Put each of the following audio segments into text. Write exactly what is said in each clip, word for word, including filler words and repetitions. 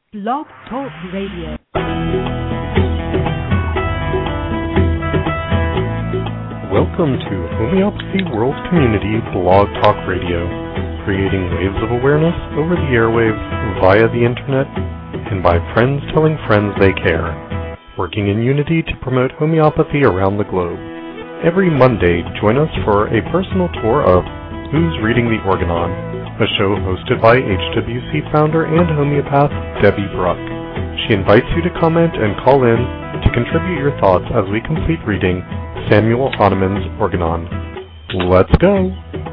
Blog Talk Radio. Welcome to Homeopathy World Community Blog Talk Radio, creating waves of awareness over the airwaves, via the internet, and by friends telling friends they care, working in unity to promote homeopathy around the globe. Every Monday, join us for a personal tour of Who's Reading the Organon, a show hosted by H W C founder and homeopath Debbie Bruck. She invites you to comment and call in to contribute your thoughts as we complete reading Samuel Hahnemann's Organon. Let's go!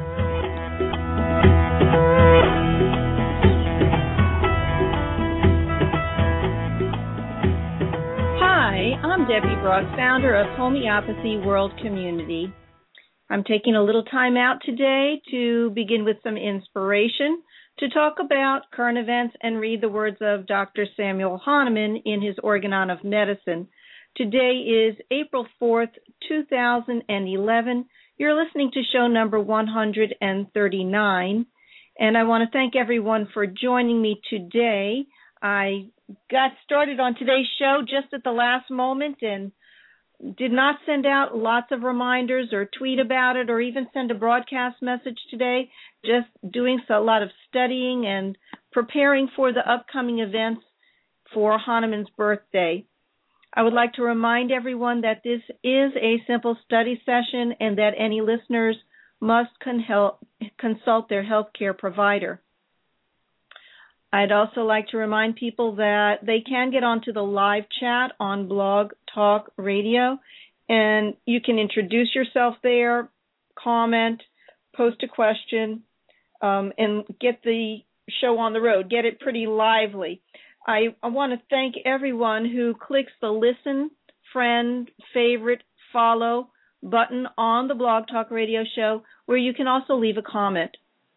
Hi, I'm Debbie Bruck, founder of Homeopathy World Community. I'm taking a little time out today to begin with some inspiration to talk about current events and read the words of Doctor Samuel Hahnemann in his Organon of Medicine. Today is April fourth, two thousand eleven. You're listening to show number one hundred thirty-nine, and I want to thank everyone for joining me today. I got started on today's show just at the last moment and did not send out lots of reminders or tweet about it or even send a broadcast message today, just doing so, a lot of studying and preparing for the upcoming events for Hahnemann's birthday. I would like to remind everyone that this is a simple study session and that any listeners must con- help, consult their healthcare provider. I'd also like to remind people that they can get onto the live chat on Blog Talk Radio, and you can introduce yourself there, comment, post a question, um, and get the show on the road, get it pretty lively. I, I want to thank everyone who clicks the listen, friend, favorite, follow button on the Blog Talk Radio show, where you can also leave a comment.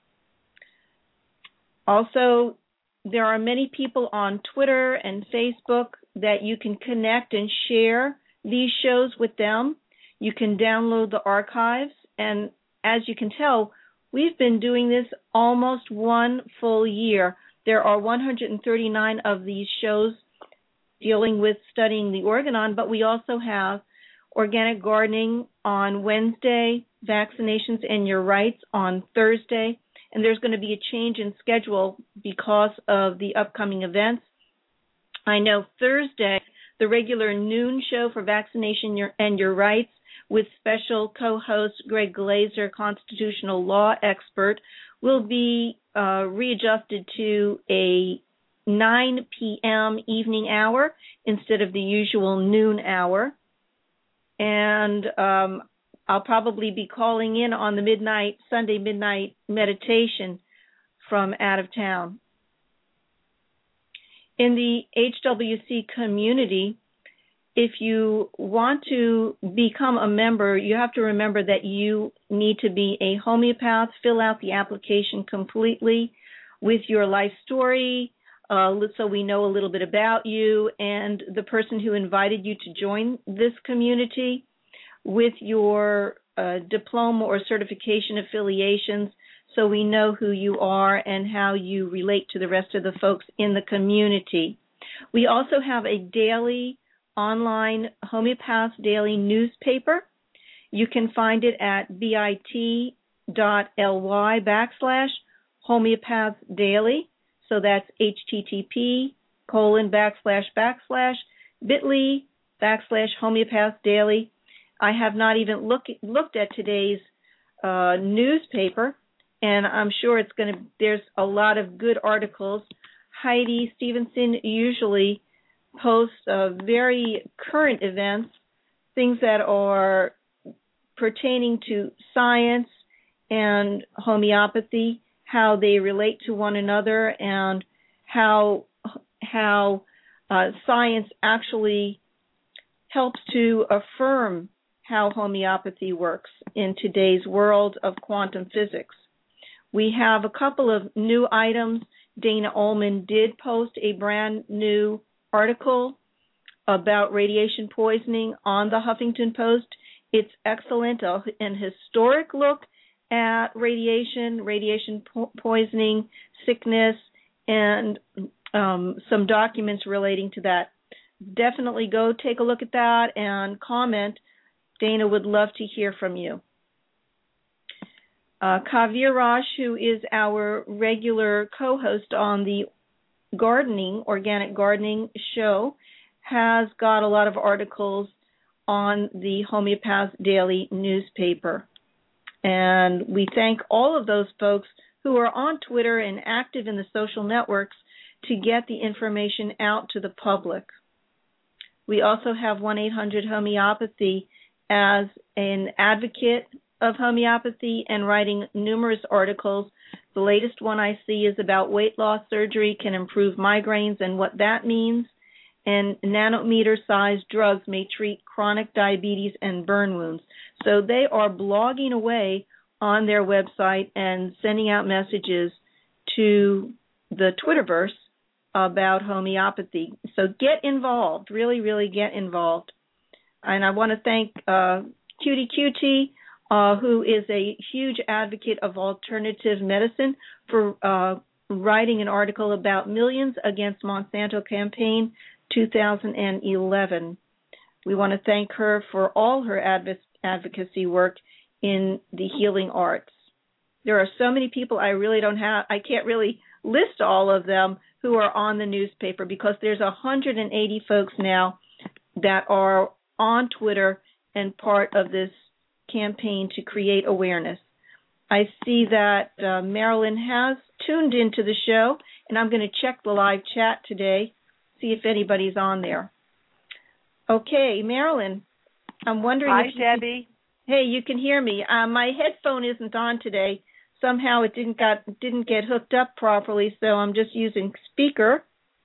Also, there are many people on Twitter and Facebook that you can connect and share these shows with them. You can download the archives, and as you can tell, we've been doing this almost one full year. There are one hundred thirty-nine of these shows dealing with studying the Organon, but we also have organic gardening on Wednesday, vaccinations and your rights on Thursday, and there's going to be a change in schedule because of the upcoming events. I know Thursday, the regular noon show for vaccination and your rights with special co-host Greg Glazer, constitutional law expert, will be uh, readjusted to a nine p.m. evening hour instead of the usual noon hour. And um, I'll probably be calling in on the midnight, Sunday midnight meditation from out of town. In the H W C community, if you want to become a member, you have to remember that you need to be a homeopath, fill out the application completely with your life story, uh, so we know a little bit about you and the person who invited you to join this community, with your uh, diploma or certification affiliations, so we know who you are and how you relate to the rest of the folks in the community. We also have a daily online Homeopath Daily newspaper. You can find it at bit.ly backslash Homeopath Daily. So that's http colon backslash backslash bit.ly backslash Homeopath Daily. I have not even look, looked at today's uh, newspaper, and I'm sure it's going to. There's a lot of good articles. Heidi Stevenson usually posts uh, very current events, things that are pertaining to science and homeopathy, how they relate to one another, and how how uh, science actually helps to affirm how homeopathy works in today's world of quantum physics. We have a couple of new items. Dana Ullman did post a brand new article about radiation poisoning on the Huffington Post. It's excellent, uh, an historic look at radiation, radiation po- poisoning, sickness, and um, some documents relating to that. Definitely go take a look at that and comment. Dana would love to hear from you. Uh, Kavir Raj, who is our regular co-host on the gardening, organic gardening show, has got a lot of articles on the Homeopath Daily newspaper. And we thank all of those folks who are on Twitter and active in the social networks to get the information out to the public. We also have one eight hundred homeopathy as an advocate of homeopathy and writing numerous articles. The latest one I see is about weight loss surgery can improve migraines and what that means, and nanometer-sized drugs may treat chronic diabetes and burn wounds. So they are blogging away on their website and sending out messages to the Twitterverse about homeopathy. So get involved, really, really get involved. And I want to thank uh, Cutie Cutie, uh, who is a huge advocate of alternative medicine, for uh, writing an article about Millions Against Monsanto Campaign two thousand eleven. We want to thank her for all her adv- advocacy work in the healing arts. There are so many people I really don't have, I can't really list all of them who are on the newspaper, because there's one hundred eighty folks now that are on Twitter and part of this campaign to create awareness. I see that uh, Marilyn has tuned into the show, and I'm going to check the live chat today, see if anybody's on there. Okay, Marilyn, I'm wondering Hi, if you Debbie. Can, hey, you can hear me. Uh, my headphone isn't on today. Somehow it didn't got didn't get hooked up properly, so I'm just using speaker.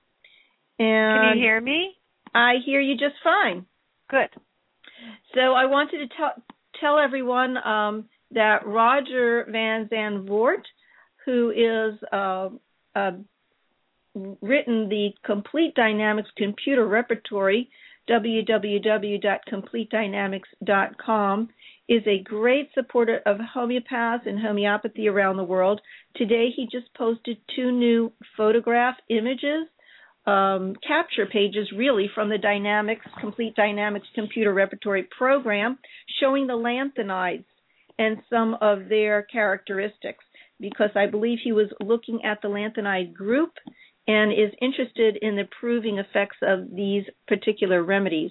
And can you hear me? I hear you just fine. Good. So I wanted to tell tell everyone um, that Roger Van Zandvoort, who is uh, uh, written the Complete Dynamics Computer Repertory, w w w dot complete dynamics dot com, is a great supporter of homeopaths and homeopathy around the world. Today he just posted two new photograph images, um, capture pages really, from the Dynamics, Complete Dynamics Computer Repertory program, showing the lanthanides and some of their characteristics, because I believe he was looking at the lanthanide group and is interested in the proving effects of these particular remedies.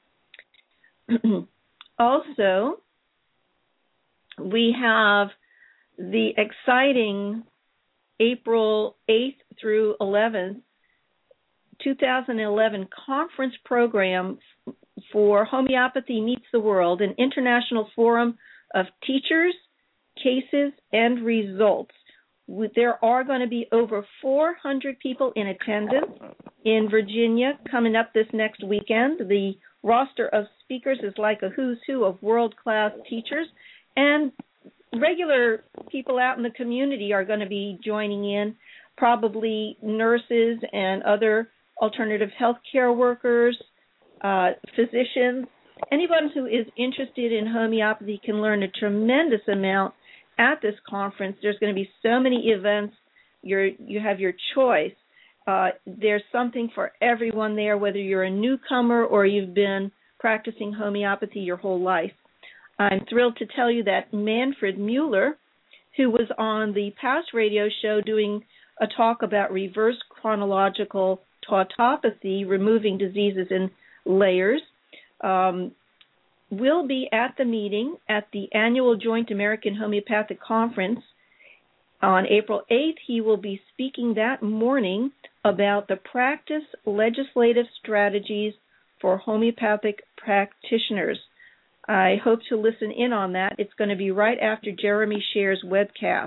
Also, we have the exciting April eighth through eleventh, two thousand eleven conference program for Homeopathy Meets the World, an international forum of teachers, cases, and results. There are going to be over four hundred people in attendance in Virginia coming up this next weekend. The roster of speakers is like a who's who of world-class teachers, and regular people out in the community are going to be joining in, probably nurses and other alternative health care workers, uh, physicians. Anyone who is interested in homeopathy can learn a tremendous amount at this conference. There's going to be so many events. You're, you have your choice. Uh, there's something for everyone there, whether you're a newcomer or you've been practicing homeopathy your whole life. I'm thrilled to tell you that Manfred Mueller, who was on the past radio show doing a talk about reverse chronological tautopathy, removing diseases in layers, um, will be at the meeting at the annual Joint American Homeopathic Conference on April eighth. He will be speaking that morning about the practice legislative strategies for homeopathic practitioners. I hope to listen in on that. It's going to be right after Jeremy Scher's webcast.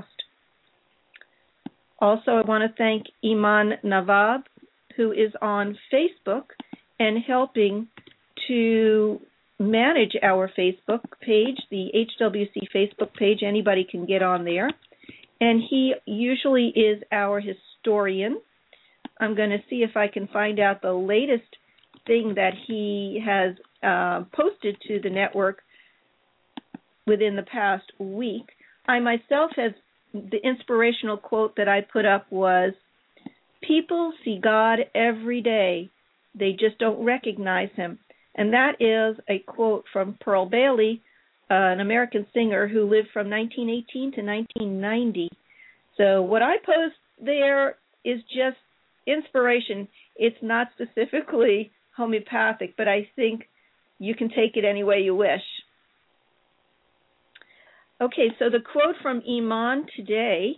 Also, I want to thank Iman Nawab, who is on Facebook and helping to manage our Facebook page, the H W C Facebook page. Anybody can get on there. And he usually is our historian. I'm going to see if I can find out the latest thing that he has uh, posted to the network within the past week. I myself have, the inspirational quote that I put up was, People see God every day. They just don't recognize him. And that is a quote from Pearl Bailey, uh, an American singer who lived from nineteen eighteen to nineteen ninety. So what I post there is just inspiration. It's not specifically homeopathic, but I think you can take it any way you wish. Okay, so the quote from Iman today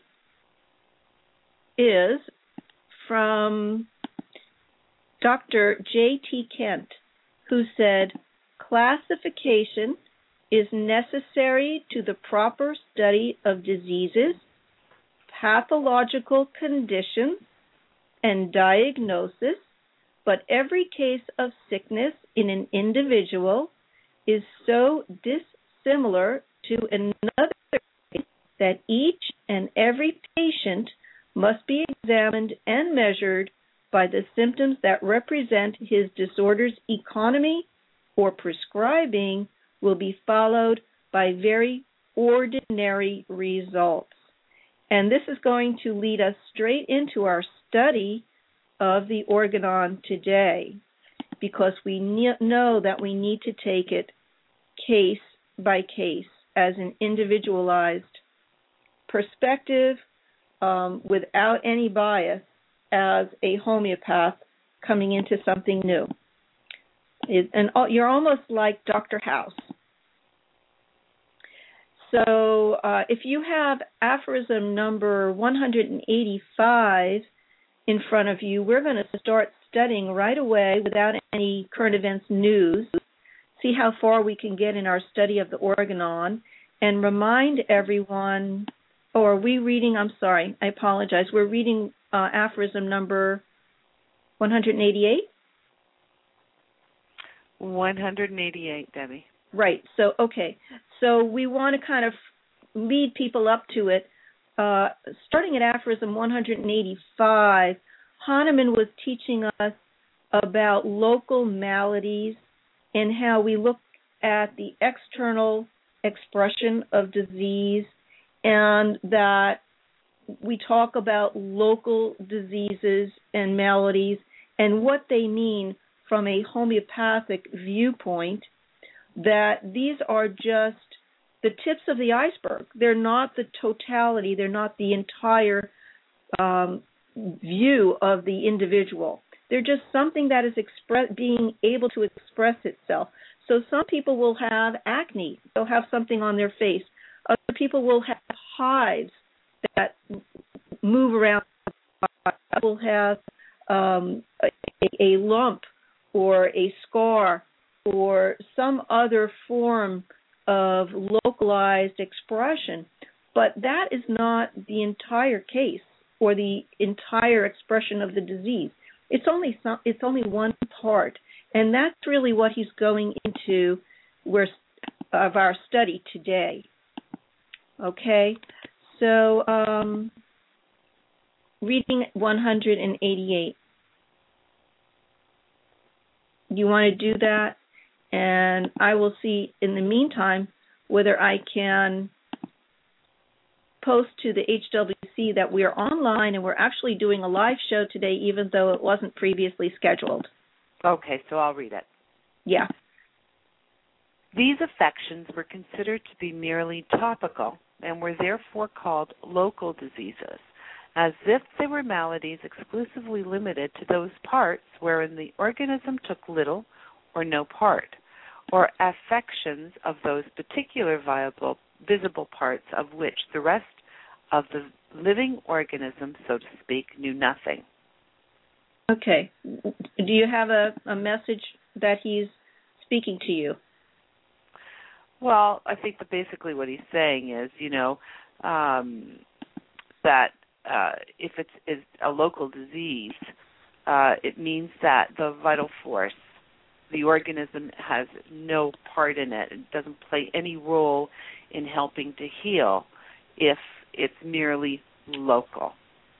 is from Doctor J T Kent, who said, "Classification is necessary to the proper study of diseases, pathological conditions, and diagnosis, but every case of sickness in an individual is so dissimilar to another case that each and every patient must be examined and measured by the symptoms that represent his disorder's economy, or prescribing will be followed by very ordinary results." And this is going to lead us straight into our study of the Organon today, because we ne- know that we need to take it case by case as an individualized perspective, um, without any bias, as a homeopath coming into something new. It, and you're almost like Doctor House. So uh, if you have aphorism number one hundred eighty-five in front of you, we're going to start studying right away without any current events news, see how far we can get in our study of the Organon, and remind everyone, or are we reading, I'm sorry, I apologize, we're reading uh, aphorism number one hundred eighty-eight? one hundred eighty-eight, Debbie. Right. So, okay. So we want to kind of lead people up to it. Uh, starting at aphorism one hundred eighty-five, Hahnemann was teaching us about local maladies and how we look at the external expression of disease, and that we talk about local diseases and maladies and what they mean from a homeopathic viewpoint, that these are just the tips of the iceberg. They're not the totality. They're not the entire um, view of the individual. They're just something that is express, being able to express itself. So some people will have acne. They'll have something on their face. Other people will have hives that move around. Will have um, a, a lump or a scar or some other form of localized expression. But that is not the entire case or the entire expression of the disease. It's only some, it's only one part, and that's really what he's going into where, of our study today. Okay, so um, reading one hundred eighty-eight. You want to do that? And I will see in the meantime whether I can post to the H W C that we are online and we're actually doing a live show today, even though it wasn't previously scheduled. Okay, so I'll read it. Yeah. These affections were considered to be merely topical and were therefore called local diseases, as if they were maladies exclusively limited to those parts wherein the organism took little or no part, or affections of those particular viable, visible parts of which the rest of the living organism, so to speak, knew nothing. Okay. Do you have a, a message that he's speaking to you? Well, I think that basically what he's saying is, you know, um, that uh, if it's, it's a local disease, uh, it means that the vital force, the organism has no part in it. It doesn't play any role in helping to heal if it's merely local.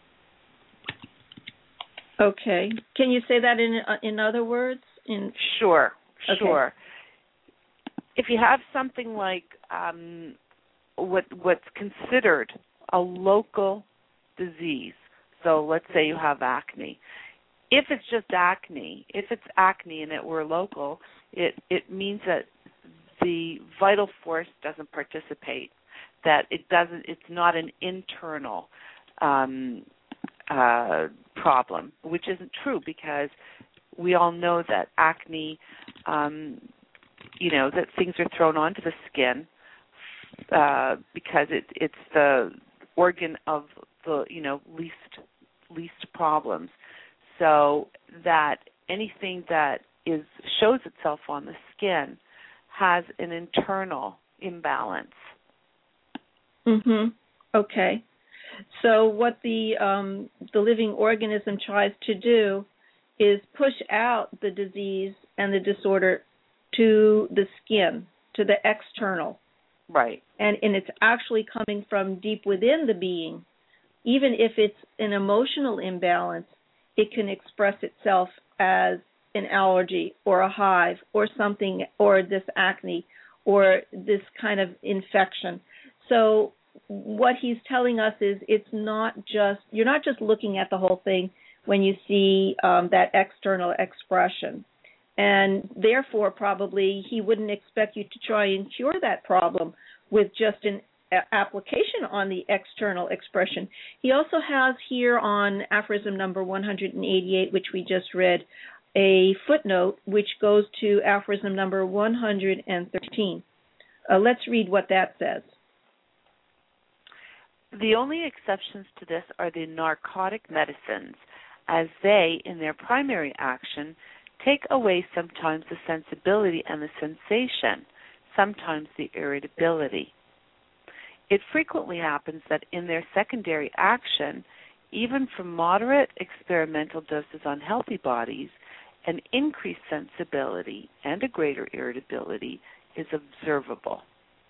Okay. Can you say that in in other words? In Sure, okay. sure. If you have something like um, what what's considered a local disease, So let's say you have acne. If it's just acne, if it's acne and it were local, it, it means that the vital force doesn't participate, that it doesn't, it's not an internal um, uh, problem, which isn't true because we all know that acne, um, you know, that things are thrown onto the skin uh, because it, it's the organ of the, you know, least least problems. So that anything that is shows itself on the skin has an internal imbalance. Mhm. Okay. So what the um, the living organism tries to do is push out the disease and the disorder to the skin, to the external. Right. And and it's actually coming from deep within the being. Even if it's an emotional imbalance, it can express itself as an allergy or a hive or something, or this acne or this kind of infection. So what he's telling us is it's not just, you're not just looking at the whole thing when you see um, that external expression. And therefore, probably he wouldn't expect you to try and cure that problem with just an a- application on the external expression. He also has here on aphorism number one hundred eighty-eight, which we just read, a footnote which goes to aphorism number one hundred thirteen. Uh, let's read what that says. The only exceptions to this are the narcotic medicines, as they, in their primary action, take away sometimes the sensibility and the sensation, sometimes the irritability. It frequently happens that in their secondary action, even from moderate experimental doses on healthy bodies, an increased sensibility and a greater irritability is observable.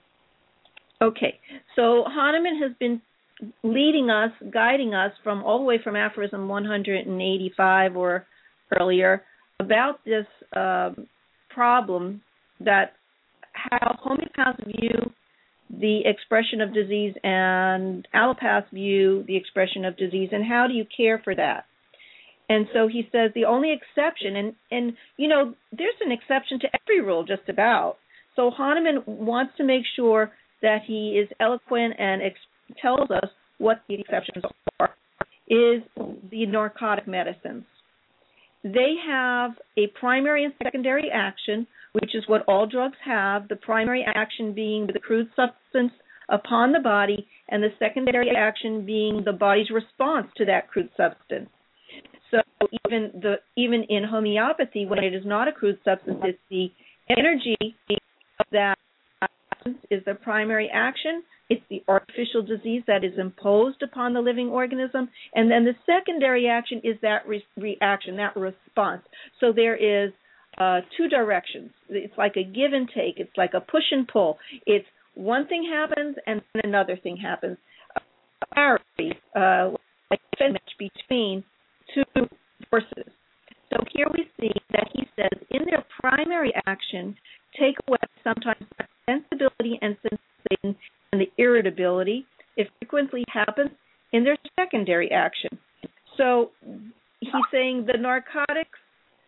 Okay, so Hahnemann has been leading us, guiding us from all the way from aphorism one hundred eighty-five or earlier about this um, problem that how homeopaths view the expression of disease and allopaths view the expression of disease, and how do you care for that? And so he says the only exception, and, and you know, there's an exception to every rule just about. So Hahnemann wants to make sure that he is eloquent and ex- tells us what the exceptions are, is the narcotic medicines. They have a primary and secondary action, which is what all drugs have, the primary action being the crude substance upon the body, and the secondary action being the body's response to that crude substance. So even the even in homeopathy, when it is not a crude substance, it's the energy of that is the primary action. It's the artificial disease that is imposed upon the living organism. And then the secondary action is that re- reaction, that response. So there is uh, two directions. It's like a give and take. It's like a push and pull. It's one thing happens and then another thing happens. Uh, like a match between two forces. So here we see that he says in their primary action, take away sometimes the sensibility and sensation and the irritability. It frequently happens in their secondary action. So he's saying the narcotics,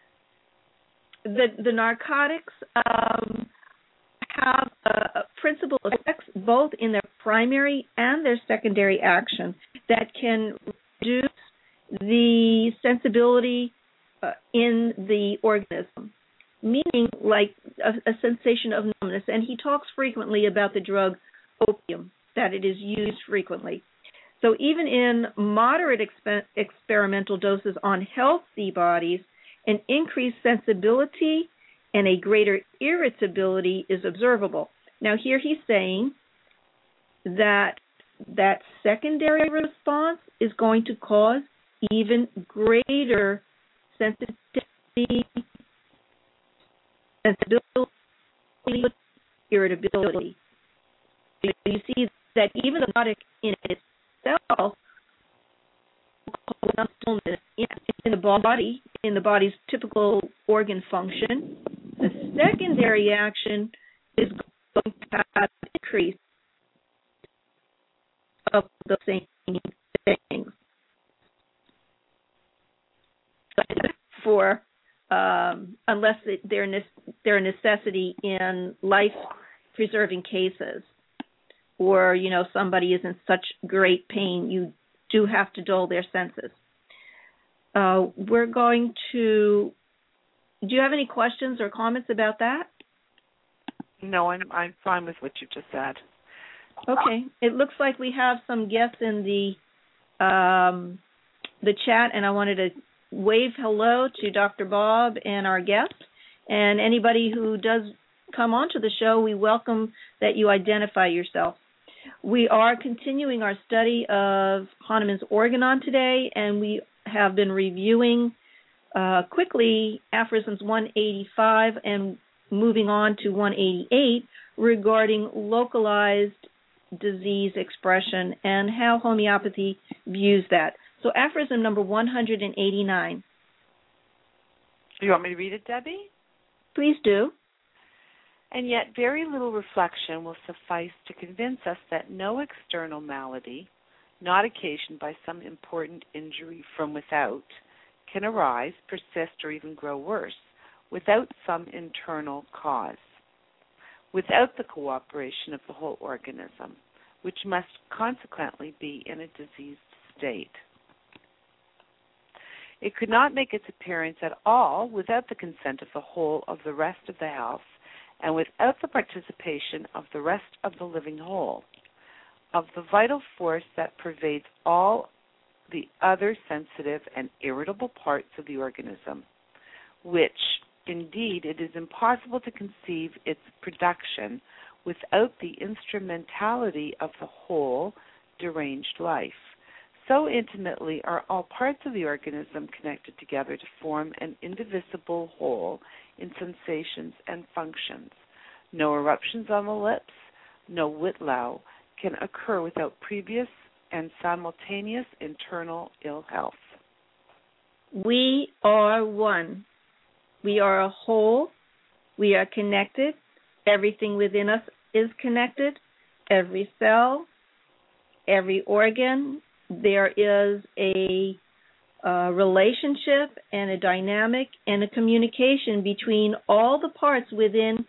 the the narcotics um, have a principal effects both in their primary and their secondary action that can reduce the sensibility uh, in the organism, meaning like a, a sensation of numbness. And he talks frequently about the drug opium, that it is used frequently. So even in moderate exp- experimental doses on healthy bodies, an increased sensibility and a greater irritability is observable. Now here he's saying that that secondary response is going to cause even greater sensitivity, sensibility, irritability. You see that even the body in itself, in the body, in the body's typical organ function, the secondary action is going to have an increase of the same things. for um, unless they're they're a necessity in life-preserving cases, or you know somebody is in such great pain, you do have to dull their senses. Uh, we're going to. Do you have any questions or comments about that? No, I'm I'm fine with what you just said. Okay. It looks like we have some guests in the um, the chat, and I wanted to wave hello to Doctor Bob and our guests. And anybody who does come onto the show, we welcome that you identify yourself. We are continuing our study of Hahnemann's Organon today, and we have been reviewing uh, quickly aphorisms one eighty-five and moving on to one eighty-eight regarding localized disease expression and how homeopathy views that. So aphorism number one eighty-nine. Do you want me to read it, Debbie? Please do. And yet very little reflection will suffice to convince us that no external malady, not occasioned by some important injury from without, can arise, persist, or even grow worse without some internal cause, without the cooperation of the whole organism, which must consequently be in a diseased state. It could not make its appearance at all without the consent of the whole of the rest of the health, and without the participation of the rest of the living whole, of the vital force that pervades all the other sensitive and irritable parts of the organism, which, indeed, it is impossible to conceive its production without the instrumentality of the whole deranged life. So intimately are all parts of the organism connected together to form an indivisible whole in sensations and functions. No eruptions on the lips, no whitlow can occur without previous and simultaneous internal ill health. We are one. We are a whole. We are connected. Everything within us is connected. Every cell, every organ. There is a, a relationship and a dynamic and a communication between all the parts within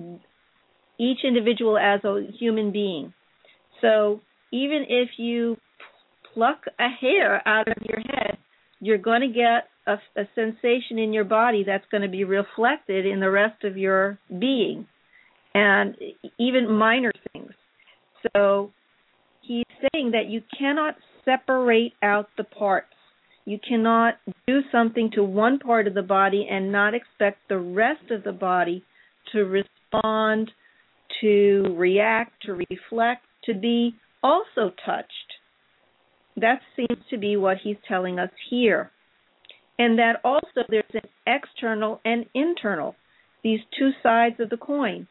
each individual as a human being. So even if you pluck a hair out of your head, you're going to get a, a sensation in your body that's going to be reflected in the rest of your being, and even minor things. So he's saying that you cannot separate out the parts. You cannot do something to one part of the body and not expect the rest of the body to respond, to react, to reflect, to be also touched. That seems to be what he's telling us here. And that also there's an external and internal, these two sides of the coin.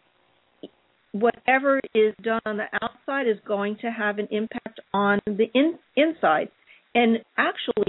Whatever is done on the outside is going to have an impact on the in, inside. And actually,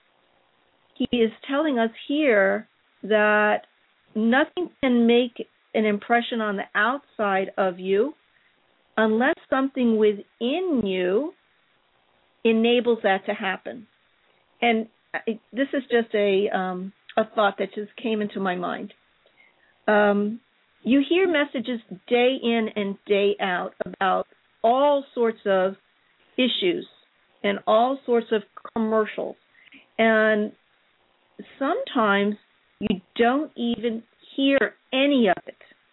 he is telling us here that nothing can make an impression on the outside of you unless something within you enables that to happen. And this is just a um, a thought that just came into my mind. Um, you hear messages day in and day out about all sorts of issues and all sorts of commercials. And sometimes you don't even hear any of it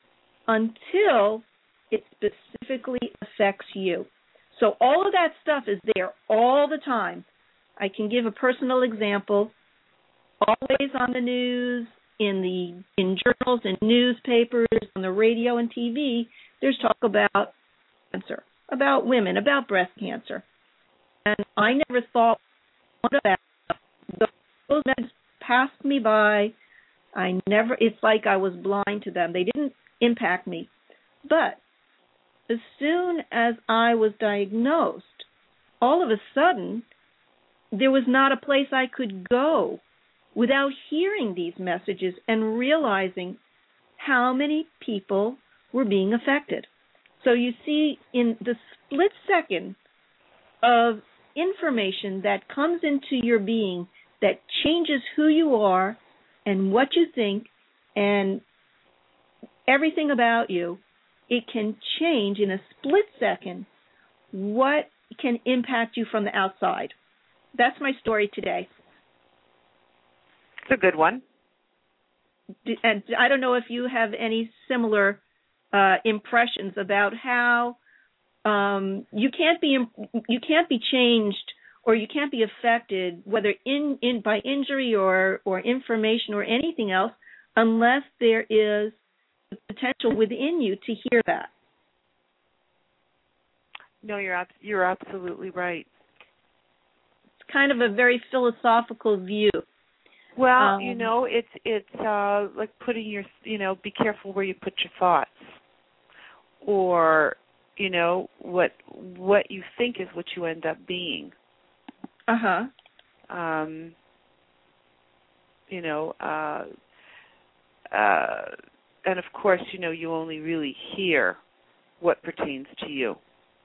until it specifically affects you. So all of that stuff is there all the time. I can give a personal example. Always on the news, in the in journals and newspapers, on the radio and T V, there's talk about cancer, about women, about breast cancer. And I never thought one of that. Those meds passed me by. I never, it's like I was blind to them. They didn't impact me. But as soon as I was diagnosed, all of a sudden, there was not a place I could go without hearing these messages and realizing how many people were being affected. So you see, in the split second of information that comes into your being that changes who you are and what you think and everything about you. It can change in a split second what can impact you from the outside. That's my story today. It's a good one. And I don't know if you have any similar uh, impressions about how um, you can't be you can't be changed or you can't be affected, whether in, in by injury or, or information or anything else, unless there is the potential within you to hear that. No, you're ab- you're absolutely right. It's kind of a very philosophical view. Well, um, you know, it's it's uh, like putting your, you know, be careful where you put your thoughts, or, you know, what what you think is what you end up being. Uh huh. Um, you know, uh, uh, and of course, you know, you only really hear what pertains to you.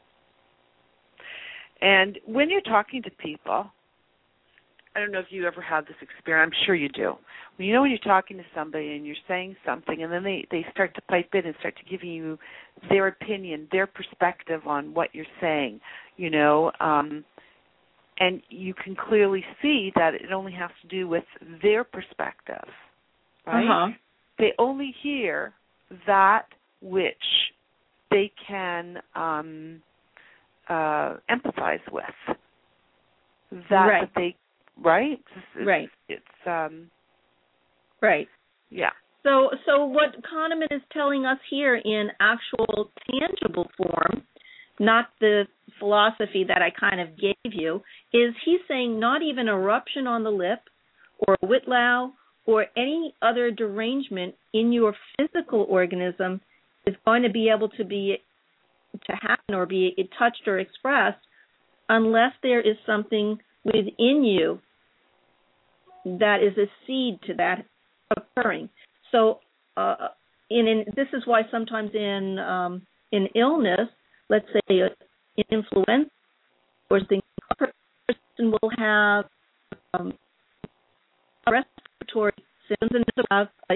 And when you're talking to people, I don't know if you ever had this experience. I'm sure you do. Well, you know, when you're talking to somebody and you're saying something, and then they, they start to pipe in and start to give you their opinion, their perspective on what you're saying, you know, um, and you can clearly see that it only has to do with their perspective, right? Uh-huh. They only hear that which they can um, uh, empathize with, that, right. that they Right? It's, right. It's um right. Yeah. So so what Kahneman is telling us here in actual tangible form, not the philosophy that I kind of gave you, is he's saying not even eruption on the lip or whitlow or any other derangement in your physical organism is going to be able to be to happen or be touched or expressed unless there is something within you that is a seed to that occurring. So, uh, in, in this is why sometimes in um, in illness, let's say in influenza or things, a person will have um, respiratory symptoms and have uh,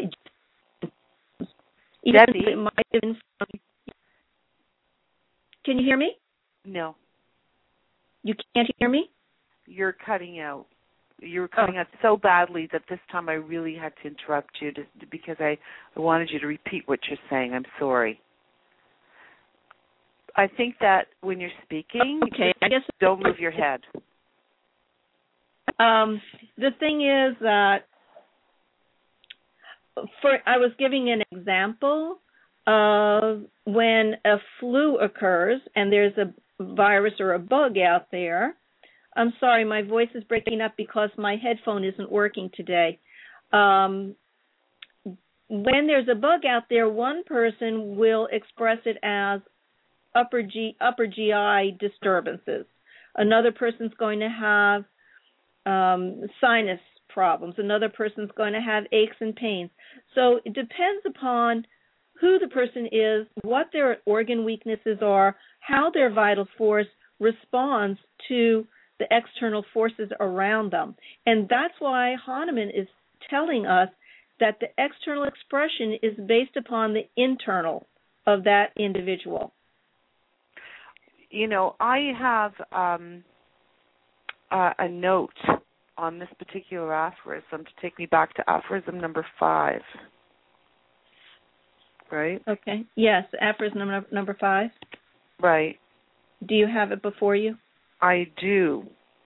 even Debbie? it might have been from. Can you hear me? No. You can't hear me? You're cutting out. You were cutting oh. out so badly that this time I really had to interrupt you to, because I, I wanted you to repeat what you're saying. I'm sorry. I think that when you're speaking, okay, I guess don't move your head. Um, the thing is that for I was giving an example of when a flu occurs and there's a virus or a bug out there. I'm sorry, my voice is breaking up because my headphone isn't working today. Um, when there's a bug out there, one person will express it as upper G, upper G I disturbances. Another person's going to have um, sinus problems. Another person's going to have aches and pains. So it depends upon who the person is, what their organ weaknesses are, how their vital force responds to the external forces around them. And that's why Hahnemann is telling us that the external expression is based upon the internal of that individual. You know, I have um, uh, a note on this particular aphorism to take me back to aphorism number five. Right? Okay. Yes, aphorism number, number five. Right. Do you have it before you? I do.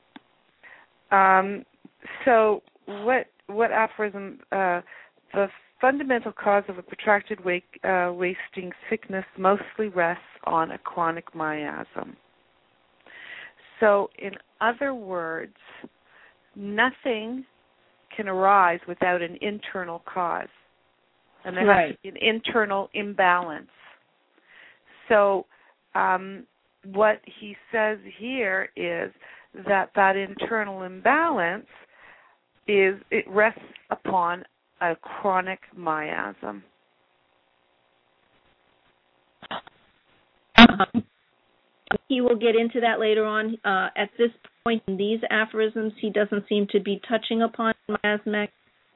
Um, so what what aphorism, uh, the fundamental cause of a protracted wake, uh, wasting sickness mostly rests on a chronic miasm. So in other words, nothing can arise without an internal cause. And there right. has to be an internal imbalance. So um, what he says here is that that internal imbalance is it rests upon a chronic miasm. Uh-huh. he will get into that later on. Uh, at this point in these aphorisms, he doesn't seem to be touching upon miasmatic.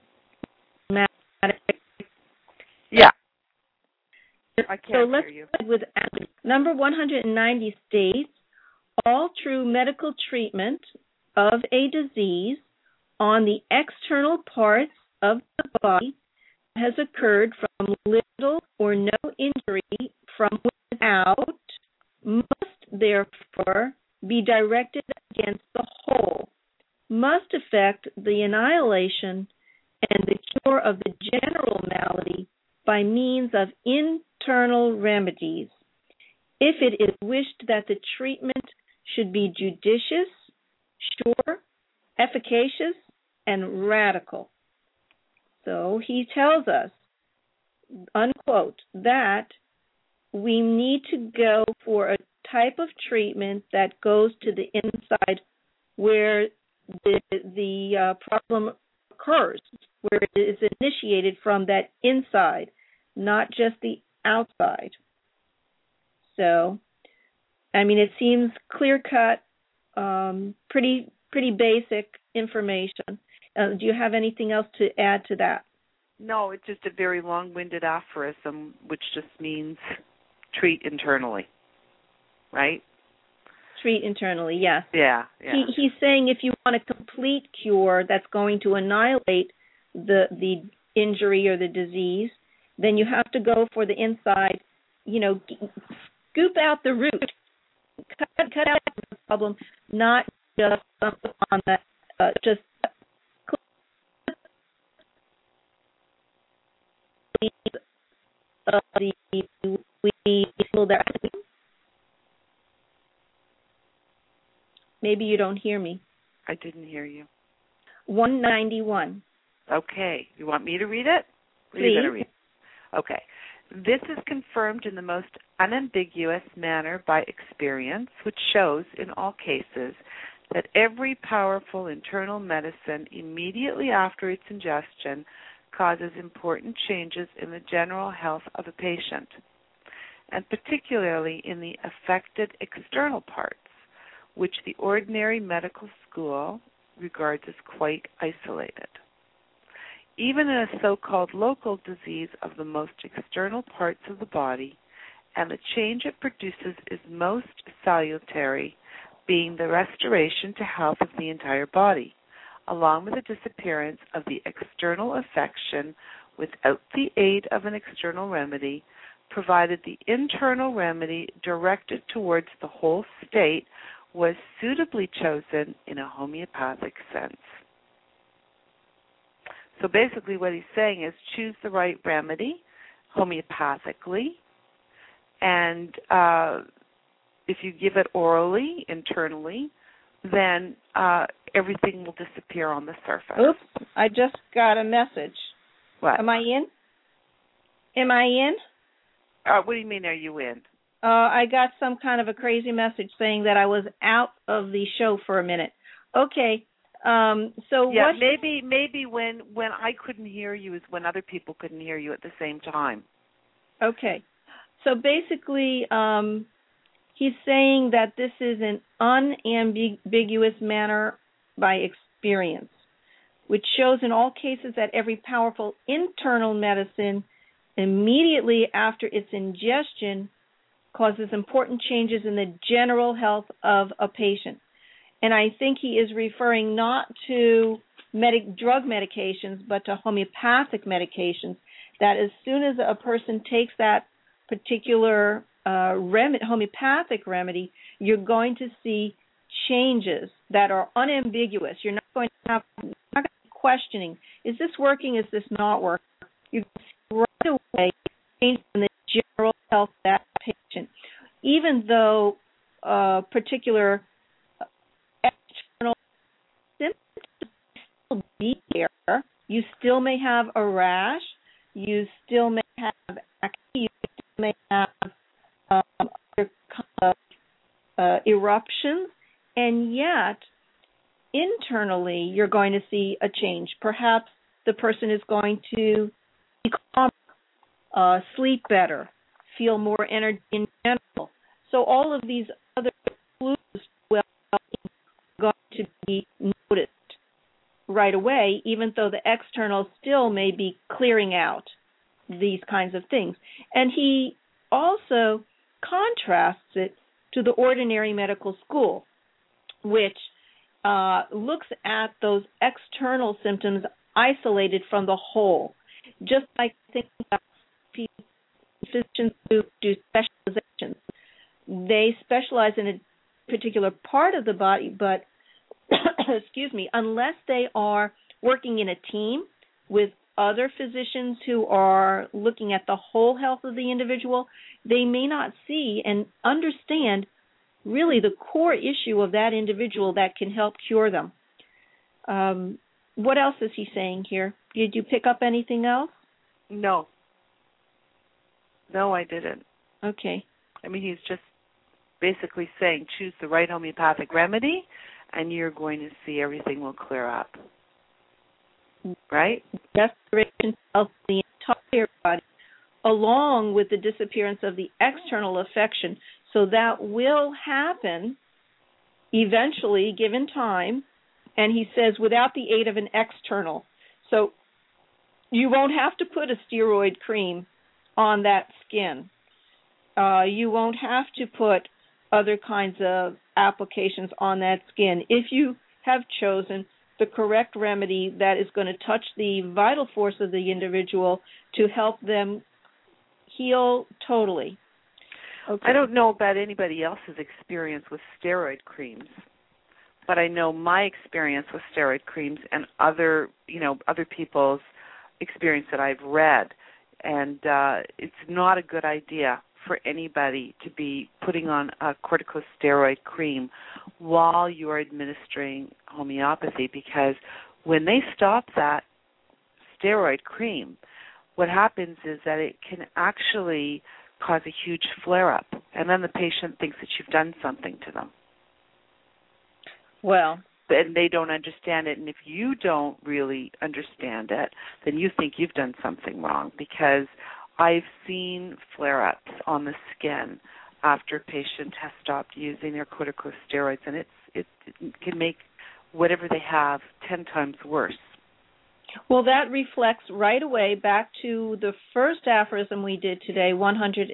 Yeah. I can't so let's hear you. start with number one hundred ninety states, all true medical treatment of a disease on the external parts of the body has occurred from little or no injury from without must therefore be directed against the whole, must affect the annihilation and the cure of the general malady by means of internal remedies. If it is wished that the treatment should be judicious, sure, efficacious, and radical. So he tells us, unquote, that we need to go for a type of treatment that goes to the inside where the, the uh, problem occurs, where it is initiated from that inside, not just the outside. So, I mean, it seems clear-cut, um, pretty pretty basic information. Uh, do you have anything else to add to that? No, it's just a very long-winded aphorism, which just means treat internally, right? Treat internally, yes. Yeah, yeah. He, he's saying if you want a complete cure that's going to annihilate the the injury or the disease, then you have to go for the inside, you know, scoop out the root, cut, cut out the problem, not just on that, uh, just uh, the we feel that. Maybe you don't hear me. I didn't hear you. one ninety-one. Okay. You want me to read it? Please. You read it? Okay. This is confirmed in the most unambiguous manner by experience, which shows in all cases that every powerful internal medicine immediately after its ingestion causes important changes in the general health of a patient, and particularly in the affected external parts, which the ordinary medical school regards as quite isolated. Even in a so-called local disease of the most external parts of the body, and the change it produces is most salutary, being the restoration to health of the entire body, along with the disappearance of the external affection without the aid of an external remedy, provided the internal remedy directed towards the whole state was suitably chosen in a homeopathic sense. So basically what he's saying is choose the right remedy homeopathically, and uh, if you give it orally, internally, then uh, everything will disappear on the surface. Oops, I just got a message. What? Am I in? Am I in? Uh, what do you mean, are you in? Uh, I got some kind of a crazy message saying that I was out of the show for a minute. Okay, um, so yeah, what... maybe maybe when, when I couldn't hear you is when other people couldn't hear you at the same time. Okay, so basically um, he's saying that this is an unambiguous manner by experience, which shows in all cases that every powerful internal medicine immediately after its ingestion causes important changes in the general health of a patient. And I think he is referring not to medic- drug medications, but to homeopathic medications, that as soon as a person takes that particular uh, rem- homeopathic remedy, you're going to see changes that are unambiguous. You're not going to have you're not going to be questioning, is this working, is this not working? You're going to see right away change in the general health of that patient. Even though uh, particular external symptoms still be there, you still may have a rash, you still may have acne, you still may have um, other kind of, uh, eruptions, and yet internally you're going to see a change. Perhaps the person is going to be calmer, uh, sleep better, feel more energy in general. So all of these other clues well are going to be noticed right away, even though the external still may be clearing out these kinds of things. And he also contrasts it to the ordinary medical school, which uh, looks at those external symptoms isolated from the whole. Just like thinking about physicians who do specializations. They specialize in a particular part of the body, but, excuse me, unless they are working in a team with other physicians who are looking at the whole health of the individual, they may not see and understand really the core issue of that individual that can help cure them. Um, what else is he saying here? Did you pick up anything else? No. No, I didn't. Okay. I mean, he's just basically saying choose the right homeopathic remedy and you're going to see everything will clear up. Right? Restoration of the entire body, along with the disappearance of the external affection. So that will happen eventually, given time, and he says without the aid of an external. So you won't have to put a steroid cream on that skin. Uh, you won't have to put other kinds of applications on that skin if you have chosen the correct remedy that is going to touch the vital force of the individual to help them heal totally. Okay. I don't know about anybody else's experience with steroid creams, but I know my experience with steroid creams and other, you know, other people's experience that I've read, and uh, it's not a good idea for anybody to be putting on a corticosteroid cream while you are administering homeopathy, because when they stop that steroid cream, what happens is that it can actually cause a huge flare-up, and then the patient thinks that you've done something to them. Well, and they don't understand it, and if you don't really understand it, then you think you've done something wrong, because I've seen flare-ups on the skin after a patient has stopped using their corticosteroids, and it's, it, it can make whatever they have ten times worse. Well, that reflects right away back to the first aphorism we did today, one hundred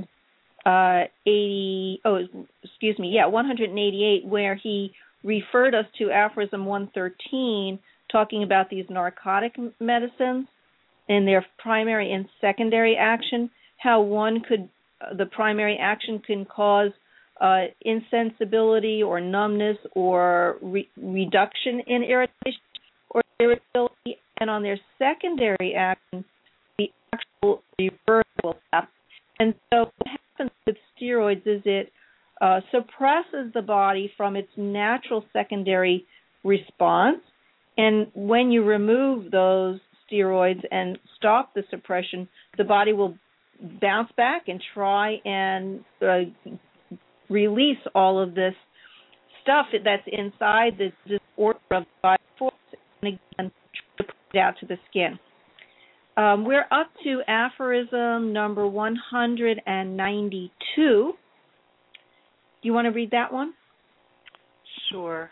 eighty, oh, excuse me, yeah, one hundred eighty-eight, where he referred us to aphorism one thirteen, talking about these narcotic medicines and their primary and secondary action, how one could, uh, the primary action can cause uh, insensibility or numbness or re- reduction in irritation or irritability, and on their secondary action, the actual reverse will happen. And so what happens with steroids is it uh, suppresses the body from its natural secondary response, and when you remove those steroids and stop the suppression, the body will bounce back and try and uh, release all of this stuff that's inside the disorder of the body force, and again, try to put it out to the skin. Um, we're up to aphorism number one hundred ninety-two. Do you want to read that one? Sure.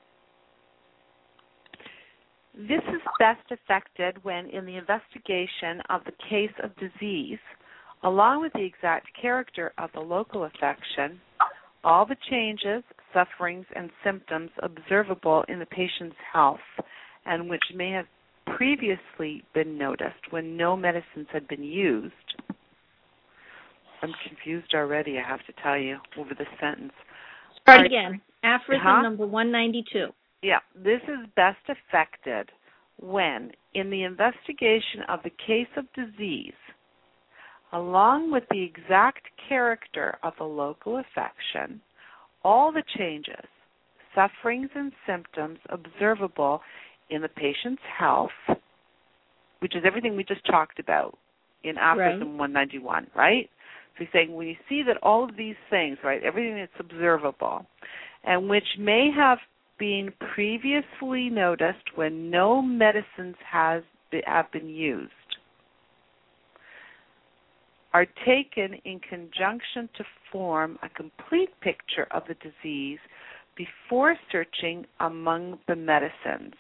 This is best effected when, in the investigation of the case of disease, along with the exact character of the local affection, all the changes, sufferings, and symptoms observable in the patient's health, and which may have previously been noticed when no medicines had been used. I'm confused already, I have to tell you, over this sentence. Start again. Aphorism huh? number one ninety-two. Yeah, this is best effected when, in the investigation of the case of disease, along with the exact character of the local affection, all the changes, sufferings, and symptoms observable in the patient's health, which is everything we just talked about in aphorism right. one ninety-one, right? So he's saying when you see that all of these things, right, everything that's observable, and which may have been previously noticed when no medicines has be, have been used. are taken in conjunction to form a complete picture of the disease before searching among the medicines.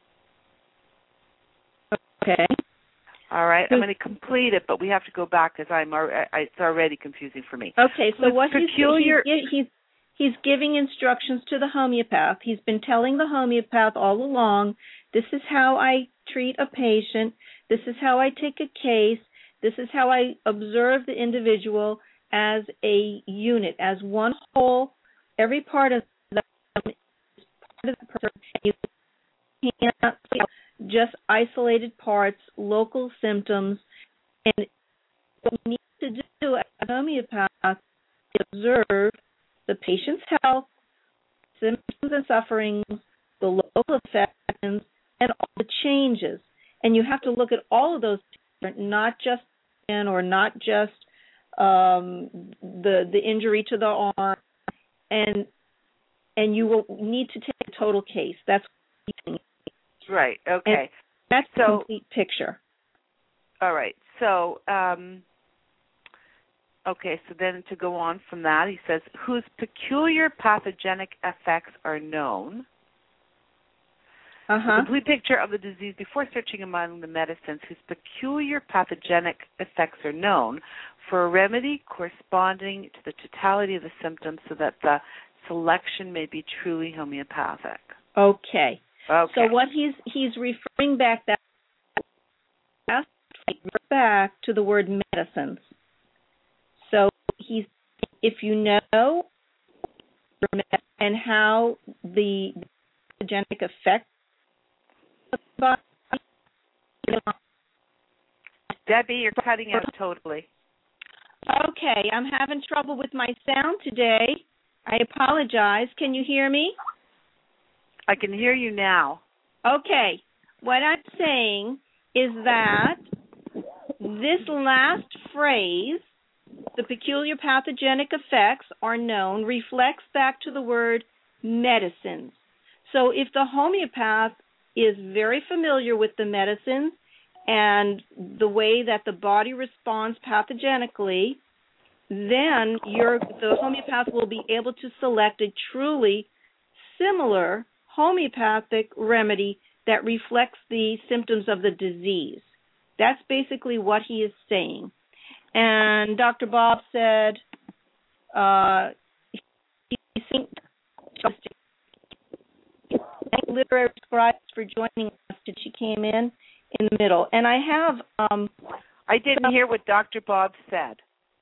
Okay. All right, I'm going to complete it, but we have to go back because I'm I, it's already confusing for me. Okay, so Who's what peculiar, he's, he's he's giving instructions to the homeopath. He's been telling the homeopath all along, this is how I treat a patient, this is how I take a case, this is how I observe the individual as a unit, as one whole. Every part of them is part of the person. You can't just isolated parts, local symptoms, and what we need to do as a homeopath is observe the patient's health, symptoms and sufferings, the local effects, and all the changes. And you have to look at all of those, not just in or not just um, the the injury to the arm, and and you will need to take a total case. That's right. Okay, and that's so, the complete picture. All right. So, um, okay. So then, to go on from that, he says, whose peculiar pathogenic effects are known. Uh-huh. A complete picture of the disease before searching among the medicines whose peculiar pathogenic effects are known, for a remedy corresponding to the totality of the symptoms so that the selection may be truly homeopathic. Okay. Okay. So what he's he's referring back that back to the word medicines. So he's if you know and how the pathogenic effect of the body. Debbie, you're cutting out totally. Okay, I'm having trouble with my sound today. I apologize. Can you hear me? I can hear you now. Okay. What I'm saying is that this last phrase, the peculiar pathogenic effects are known, reflects back to the word medicines. So if the homeopath is very familiar with the medicines and the way that the body responds pathogenically, then your, the homeopath will be able to select a truly similar homeopathic remedy that reflects the symptoms of the disease. That's basically what he is saying. And Doctor Bob said uh, he thank literary scribes for joining us. She came in in the middle. And I have... Um, I didn't hear what Doctor Bob said.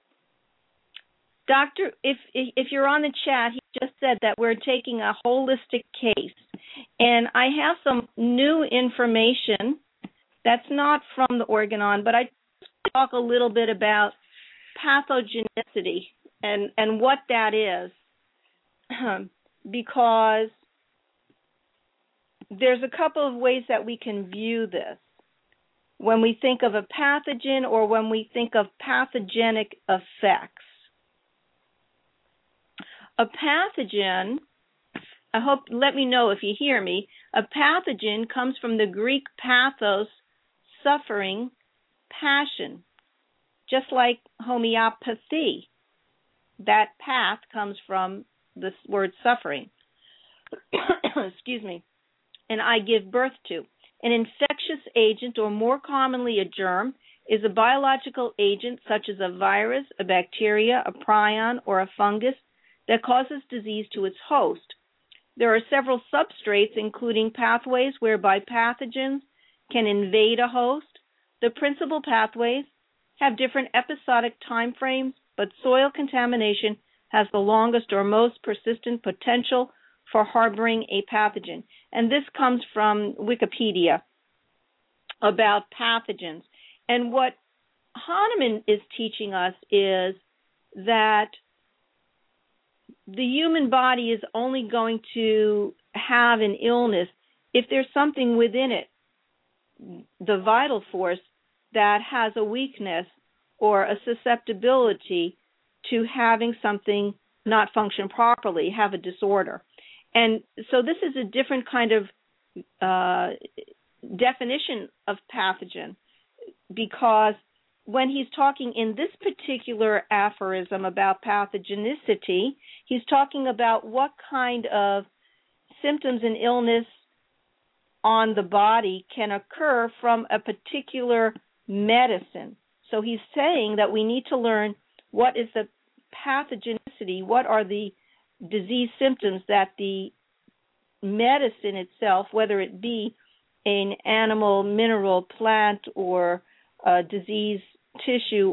Doctor, if if you're on the chat, he just said that we're taking a holistic case. And I have some new information that's not from the Organon, but I just talk a little bit about pathogenicity and, and what that is. Because there's a couple of ways that we can view this. When we think of a pathogen or when we think of pathogenic effects. A pathogen, I hope, let me know if you hear me, a pathogen comes from the Greek pathos, suffering, passion, just like homeopathy. That path comes from the word suffering. Excuse me. And I give birth to. An infectious agent, or more commonly a germ, is a biological agent such as a virus, a bacteria, a prion, or a fungus that causes disease to its host. There are several substrates, including pathways whereby pathogens can invade a host. The principal pathways have different episodic time frames, but soil contamination has the longest or most persistent potential for harboring a pathogen. And this comes from Wikipedia about pathogens. And what Hahnemann is teaching us is that the human body is only going to have an illness if there's something within it, the vital force, that has a weakness or a susceptibility to having something not function properly, have a disorder. And so this is a different kind of uh, definition of pathogen, because when he's talking in this particular aphorism about pathogenicity, he's talking about what kind of symptoms and illness on the body can occur from a particular medicine. So he's saying that we need to learn what is the pathogenicity, what are the disease symptoms that the medicine itself, whether it be an animal, mineral, plant, or uh, disease tissue,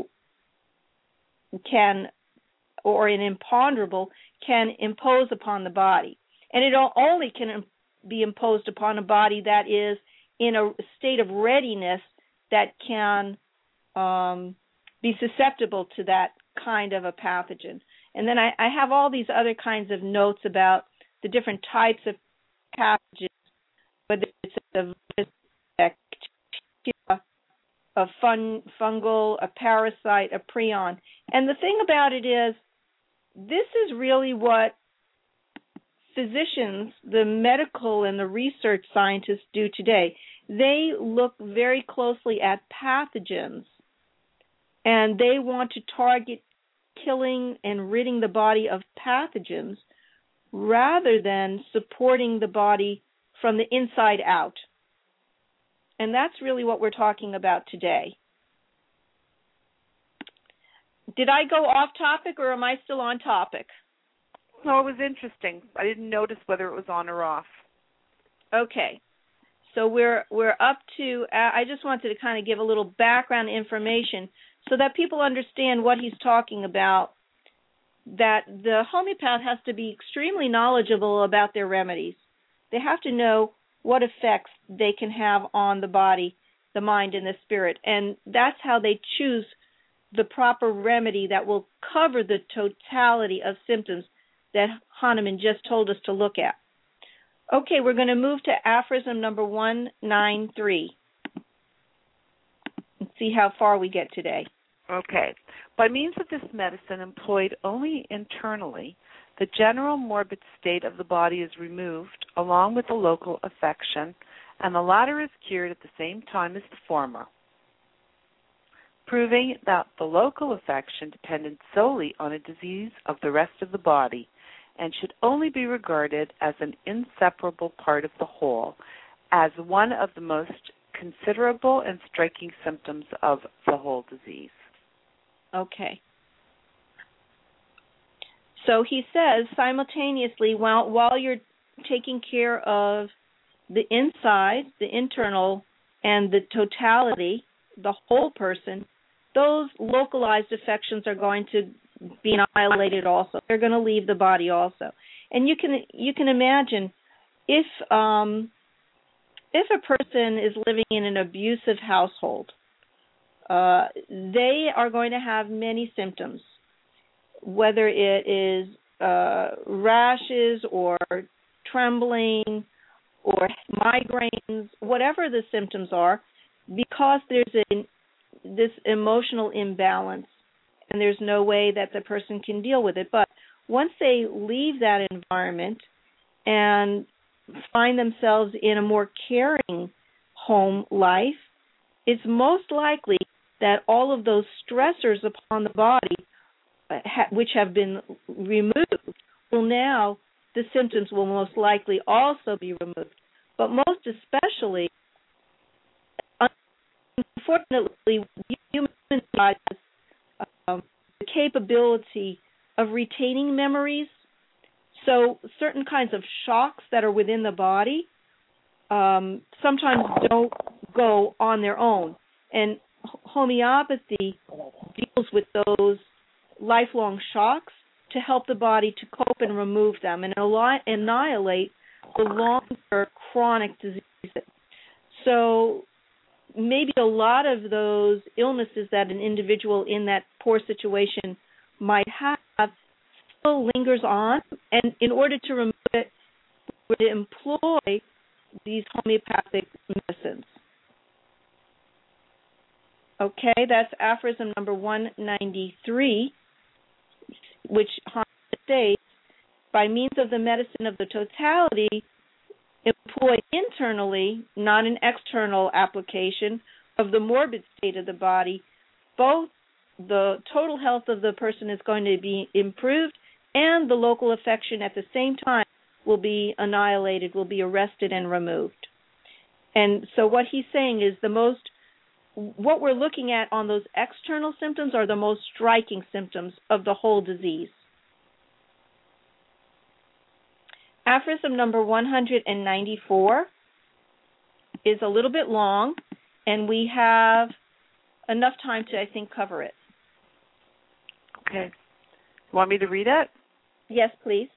can, or an imponderable, can impose upon the body. And it only can be imposed upon a body that is in a state of readiness that can um, be susceptible to that kind of a pathogen. And then I, I have all these other kinds of notes about the different types of pathogens, whether it's a virus, bacteria, a fun, fungal, a parasite, a prion. And the thing about it is, this is really what physicians, the medical and the research scientists do today. They look very closely at pathogens, and they want to target killing and ridding the body of pathogens rather than supporting the body from the inside out. And that's really what we're talking about today. Did I go off topic, or am I still on topic? No, it was interesting. I didn't notice whether it was on or off. Okay. So we're we're up to, I just wanted to kind of give a little background information so that people understand what he's talking about, that the homeopath has to be extremely knowledgeable about their remedies. They have to know what effects they can have on the body, the mind, and the spirit. And that's how they choose the proper remedy that will cover the totality of symptoms that Hahnemann just told us to look at. Okay, we're going to move to aphorism number one ninety-three and see how far we get today. Okay. By means of this medicine employed only internally, the general morbid state of the body is removed along with the local affection, and the latter is cured at the same time as the former, proving that the local affection depended solely on a disease of the rest of the body and should only be regarded as an inseparable part of the whole, as one of the most considerable and striking symptoms of the whole disease. Okay. So he says simultaneously, while, while you're taking care of the inside, the internal, and the totality, the whole person, those localized affections are going to be annihilated also. They're going to leave the body also. And you can you can imagine if um, if a person is living in an abusive household, uh, they are going to have many symptoms, whether it is uh, rashes or trembling or migraines, whatever the symptoms are, because there's a, this emotional imbalance and there's no way that the person can deal with it. But once they leave that environment and find themselves in a more caring home life, it's most likely that all of those stressors upon the body, which have been removed, will now, the symptoms will most likely also be removed. But most especially, unfortunately, human bodies have um, the capability of retaining memories. So certain kinds of shocks that are within the body um, sometimes don't go on their own. And homeopathy deals with those lifelong shocks to help the body to cope and remove them and annihilate the longer chronic diseases. So maybe a lot of those illnesses that an individual in that poor situation might have still lingers on, and in order to remove it, we would employ these homeopathic medicines. Okay, that's aphorism number one ninety-three, which states, by means of the medicine of the totality, employed internally, not an external application, of the morbid state of the body, both the total health of the person is going to be improved and the local affection at the same time will be annihilated, will be arrested and removed. And so what he's saying is the most, what we're looking at on those external symptoms are the most striking symptoms of the whole disease. Aphorism number one hundred ninety-four is a little bit long, and we have enough time to, I think, cover it. Okay. You want me to read it? Yes, please.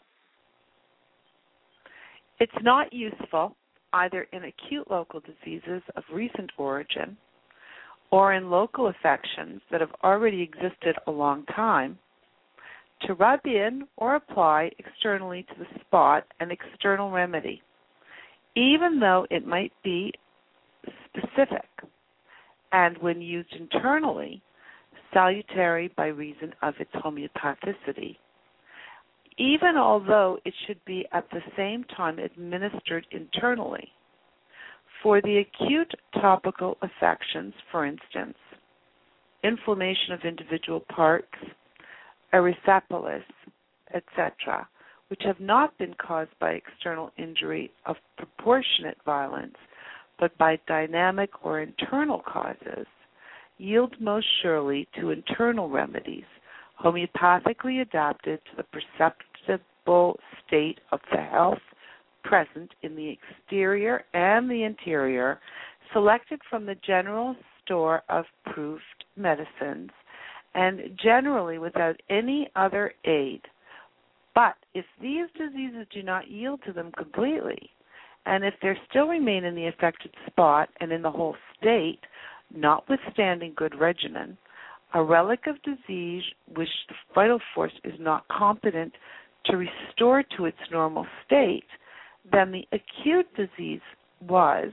It's not useful, either in acute local diseases of recent origin or in local affections that have already existed a long time, to rub in or apply externally to the spot an external remedy, even though it might be specific, and when used internally, salutary by reason of its homeopathicity, even although it should be at the same time administered internally. For the acute topical affections, for instance, inflammation of individual parts, erysipelas, et cetera, which have not been caused by external injury of proportionate violence, but by dynamic or internal causes, yield most surely to internal remedies, homeopathically adapted to the perceptible state of the health present in the exterior and the interior, selected from the general store of proved medicines, and generally without any other aid. But if these diseases do not yield to them completely, and if there still remain in the affected spot and in the whole state, notwithstanding good regimen, a relic of disease which the vital force is not competent to restore to its normal state, then the acute disease was,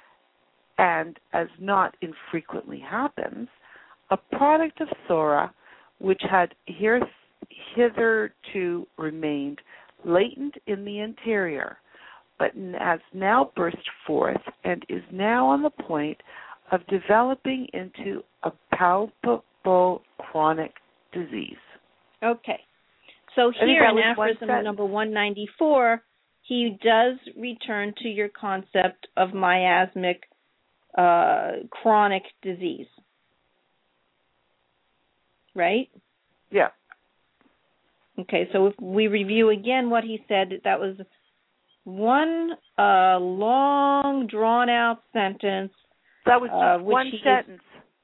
and as not infrequently happens, a product of Thora which had here, hitherto remained latent in the interior, but has now burst forth and is now on the point of developing into a palpable chronic disease. Okay. So here in aphorism number one ninety-four, he does return to your concept of miasmic uh, chronic disease. Right? Yeah. Okay, so if we review again what he said, that was one uh, long, drawn-out sentence. That was just uh, one sentence.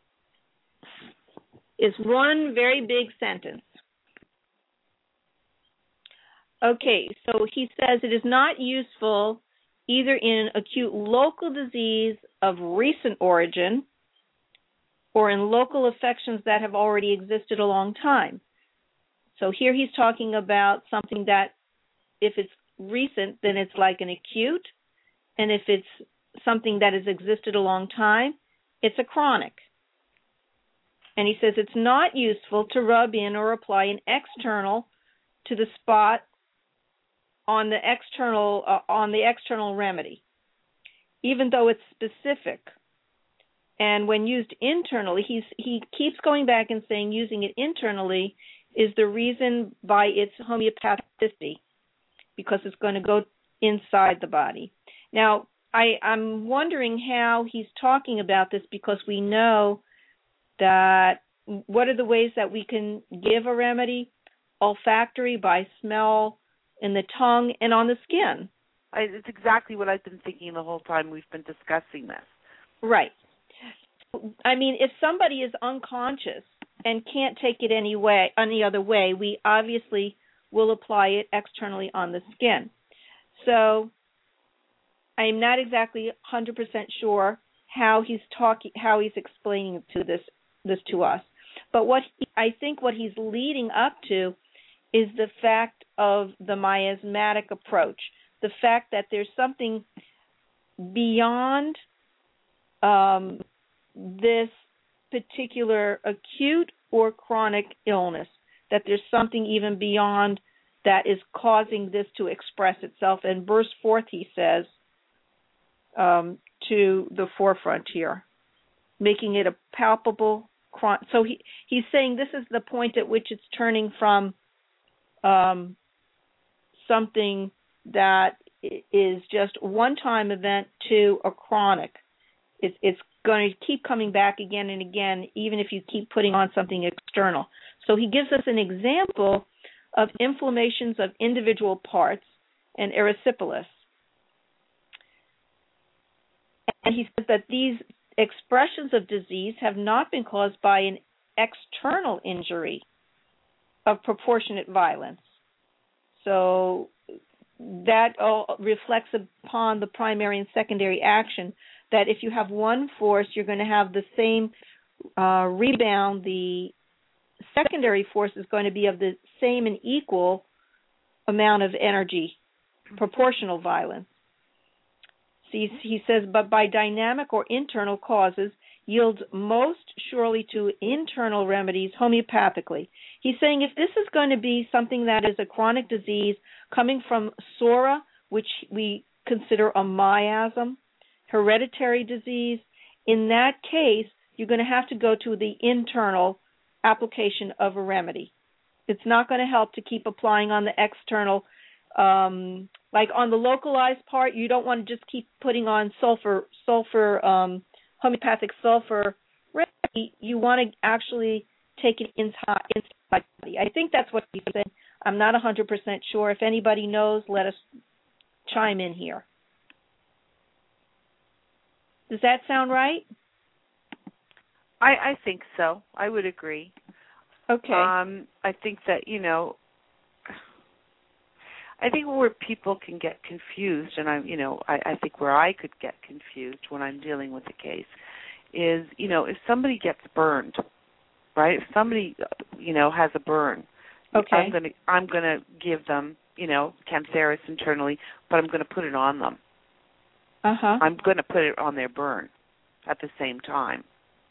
Is, is one very big sentence. Okay, so he says it is not useful either in acute local disease of recent origin or in local affections that have already existed a long time. So here he's talking about something that if it's recent, then it's like an acute, and if it's something that has existed a long time, it's a chronic. And he says it's not useful to rub in or apply an external to the spot on the external uh, on the external remedy, even though it's specific. And when used internally, he's, he keeps going back and saying using it internally is the reason by its homeopathicity, because it's going to go inside the body. Now, I, I'm wondering how he's talking about this, because we know that what are the ways that we can give a remedy? Olfactory, by smell, in the tongue, and on the skin. I, it's exactly what I've been thinking the whole time we've been discussing this. Right. I mean, if somebody is unconscious and can't take it any way, any other way, we obviously will apply it externally on the skin. So I'm not exactly one hundred percent sure how he's talking, how he's explaining to this this to us. But what he, I think what he's leading up to is the fact of the miasmatic approach, the fact that there's something beyond um, this particular acute or chronic illness, that there's something even beyond that is causing this to express itself and burst forth, he says, um, to the forefront here, making it a palpable chron- so he he's saying this is the point at which it's turning from um, something that is just a one-time event to a chronic. It's, it's going to keep coming back again and again, even if you keep putting on something external. So he gives us an example of inflammations of individual parts and erysipelas. And he says that these expressions of disease have not been caused by an external injury of proportionate violence. So that all reflects upon the primary and secondary action, that if you have one force, you're going to have the same uh, rebound. The secondary force is going to be of the same and equal amount of energy, proportional violence. So he, he says, but by dynamic or internal causes, yields most surely to internal remedies homeopathically. He's saying if this is going to be something that is a chronic disease coming from psora, which we consider a miasm, hereditary disease, in that case, you're going to have to go to the internal application of a remedy. It's not going to help to keep applying on the external. Um, like on the localized part, you don't want to just keep putting on sulfur, sulfur, um, homeopathic sulfur remedy. You want to actually take it inside, inside the body. I think that's what he said. I'm not one hundred percent sure. If anybody knows, let us chime in here. Does that sound right? I, I think so. I would agree. Okay. Um, I think that, you know, I think where people can get confused, and I, you know, I, I think where I could get confused when I'm dealing with a case is, you know, if somebody gets burned, right? If somebody, you know, has a burn, okay, I'm gonna, I'm gonna give them, you know, Cantheris internally, but I'm gonna put it on them. Uh huh. I'm gonna put it on their burn at the same time.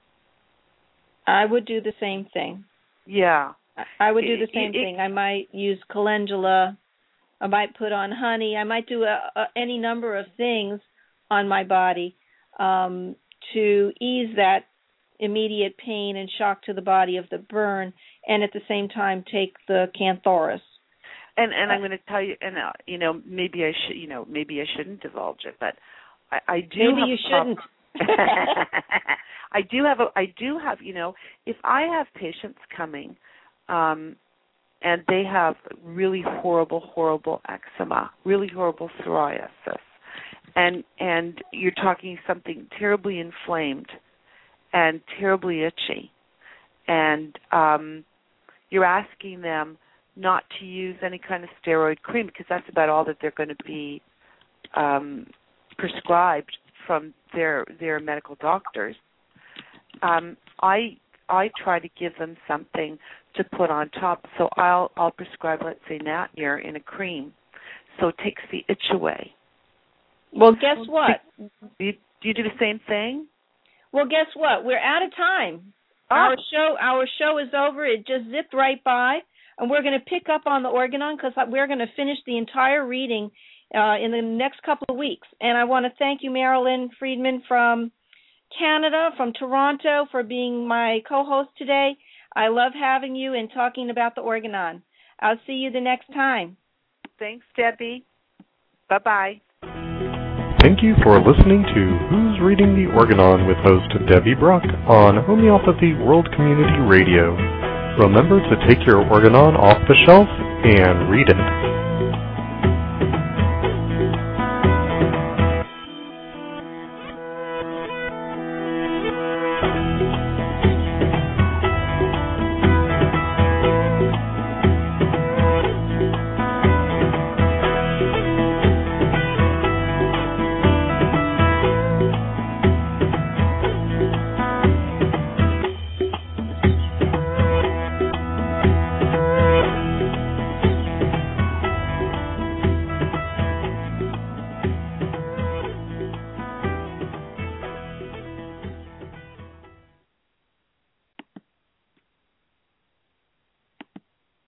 I would do the same thing. Yeah. I would do the same it, it, thing. I might use calendula. I might put on honey. I might do a, a, any number of things on my body um, to ease that immediate pain and shock to the body of the burn, and at the same time take the Cantharis. And and I'm going to tell you, and uh, you know, maybe I should, you know, maybe I shouldn't divulge it, but I, I do. Maybe have you a problem. shouldn't. I do have a. I do have. You know, if I have patients coming, um, and they have really horrible, horrible eczema, really horrible psoriasis, and and you're talking something terribly inflamed and terribly itchy, and um, you're asking them not to use any kind of steroid cream because that's about all that they're going to be um, prescribed from their their medical doctors. Um, I I try to give them something to put on top. So I'll I'll prescribe, let's say, Natnir in a cream, so it takes the itch away. Well, guess what? Do you, do you do the same thing? Well, guess what? We're out of time. Oh. Our show our show is over. It just zipped right by. And we're going to pick up on the Organon because we're going to finish the entire reading uh, in the next couple of weeks. And I want to thank you, Marilyn Friedman from Canada, from Toronto, for being my co-host today. I love having you and talking about the Organon. I'll see you the next time. Thanks, Debbie. Bye-bye. Thank you for listening to Who's Reading the Organon with host Debbie Brock on Homeopathy World Community Radio. Remember to take your Organon off the shelf and read it.